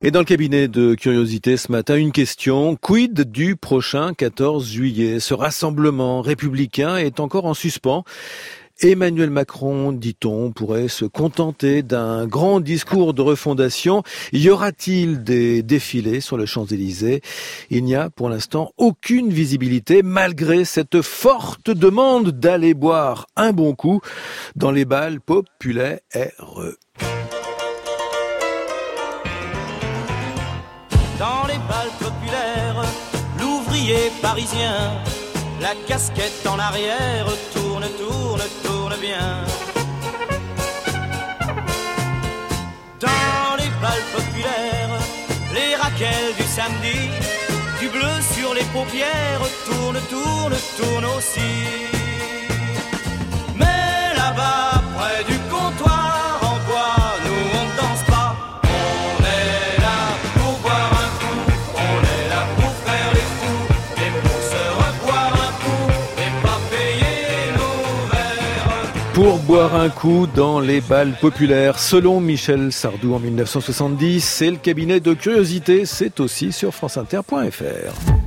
Et dans le cabinet de curiosité ce matin, une question. Quid du prochain 14 juillet? Ce rassemblement républicain est encore en suspens. Emmanuel Macron, dit-on, pourrait se contenter d'un grand discours de refondation. Y aura-t-il des défilés sur le Champs-Élysées? Il n'y a pour l'instant aucune visibilité, malgré cette forte demande d'aller boire un bon coup dans les bals populaires. Dans les bals populaires, l'ouvrier parisien, la casquette en arrière, tourne, tourne, tourne bien. Dans les bals populaires, les raquettes du samedi, du bleu sur les paupières, tourne, tourne, tourne aussi. Mais là-bas, près du comptoir en bois, nous on ne danse pas. On est là pour boire un coup, on est là pour faire les fous, et pour se reboire un coup, et pas payer nos verres. Pour boire un coup dans les bals populaires, selon Michel Sardou en 1970, c'est le cabinet de curiosité, c'est aussi sur franceinter.fr.